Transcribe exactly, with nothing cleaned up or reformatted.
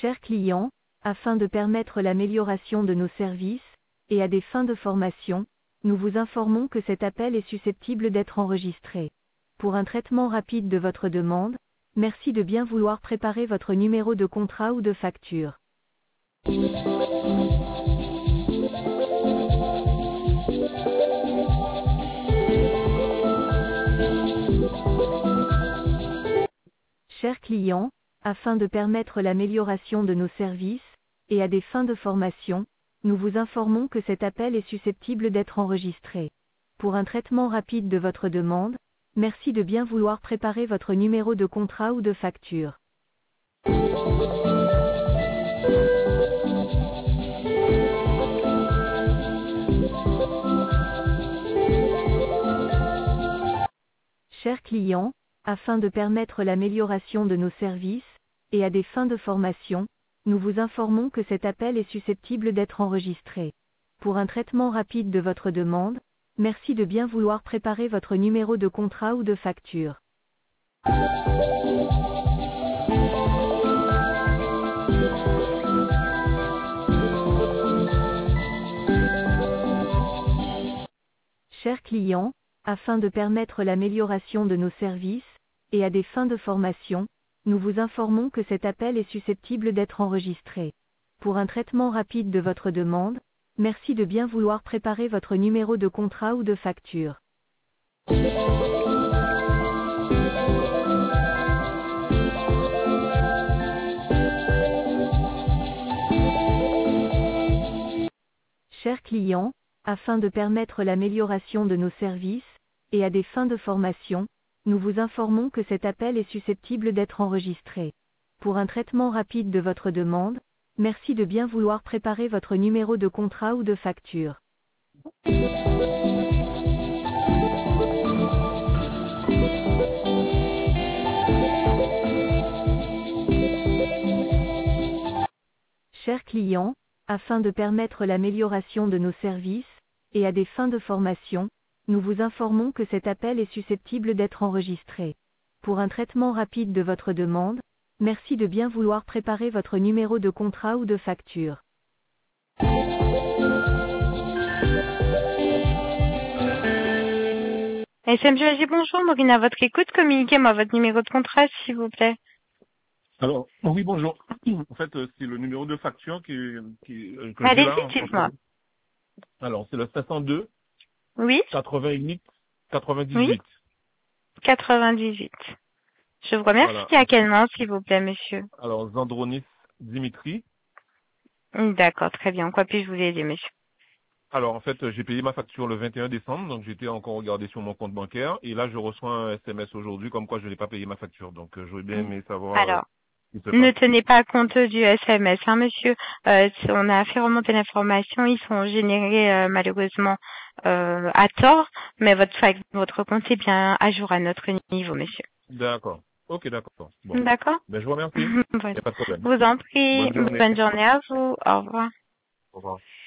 Chers clients, afin de permettre l'amélioration de nos services, et à des fins de formation, nous vous informons que cet appel est susceptible d'être enregistré. Pour un traitement rapide de votre demande, merci de bien vouloir préparer votre numéro de contrat ou de facture. Chers clients, afin de permettre l'amélioration de nos services, et à des fins de formation, nous vous informons que cet appel est susceptible d'être enregistré. Pour un traitement rapide de votre demande, merci de bien vouloir préparer votre numéro de contrat ou de facture. Chers clients, afin de permettre l'amélioration de nos services, et à des fins de formation, nous vous informons que cet appel est susceptible d'être enregistré. Pour un traitement rapide de votre demande, merci de bien vouloir préparer votre numéro de contrat ou de facture. Chers clients, afin de permettre l'amélioration de nos services, et à des fins de formation, nous vous informons que cet appel est susceptible d'être enregistré. Pour un traitement rapide de votre demande, merci de bien vouloir préparer votre numéro de contrat ou de facture. Chers clients, afin de permettre l'amélioration de nos services, et à des fins de formation, nous vous informons que cet appel est susceptible d'être enregistré. Pour un traitement rapide de votre demande, merci de bien vouloir préparer votre numéro de contrat ou de facture. Chers clients, afin de permettre l'amélioration de nos services, et à des fins de formation, nous vous informons que cet appel est susceptible d'être enregistré. Pour un traitement rapide de votre demande, merci de bien vouloir préparer votre numéro de contrat ou de facture. S M G A G, bonjour, Maureen à votre écoute, communiquez-moi votre numéro de contrat s'il vous plaît. Alors, oui, bonjour. En fait, euh, c'est le numéro de facture qui, qui, euh, que j'ai là. Allez-y, dites-moi. Alors, c'est le sept cent deux, Oui, quatre-vingt-huit, oui, quatre-vingt-dix-huit. quatre-vingt-dix-huit. Je vous remercie. Voilà. À quel nom, s'il vous plaît, monsieur? Alors, Zandronis Dimitri. D'accord, très bien. En quoi puis-je vous aider, monsieur? Alors, en fait, euh, j'ai payé ma facture le vingt et un décembre, donc j'étais encore regardé sur mon compte bancaire. Et là, je reçois un S M S aujourd'hui comme quoi je n'ai pas payé ma facture. Donc, euh, j'aurais bien aimé savoir euh, Alors, ce qui se ne passe. tenez pas compte du S M S, hein, monsieur. Euh, on a fait remonter l'information. Ils sont générés euh, malheureusement euh, à tort, mais votre, fac- votre compte est bien à jour à notre niveau, monsieur. D'accord. Ok, d'accord. Bon. D'accord? Ben, je vous remercie. Il Voilà. n'y a pas de problème. Vous en prie. Bonne journée. Bonne journée à vous. Au revoir. Au revoir.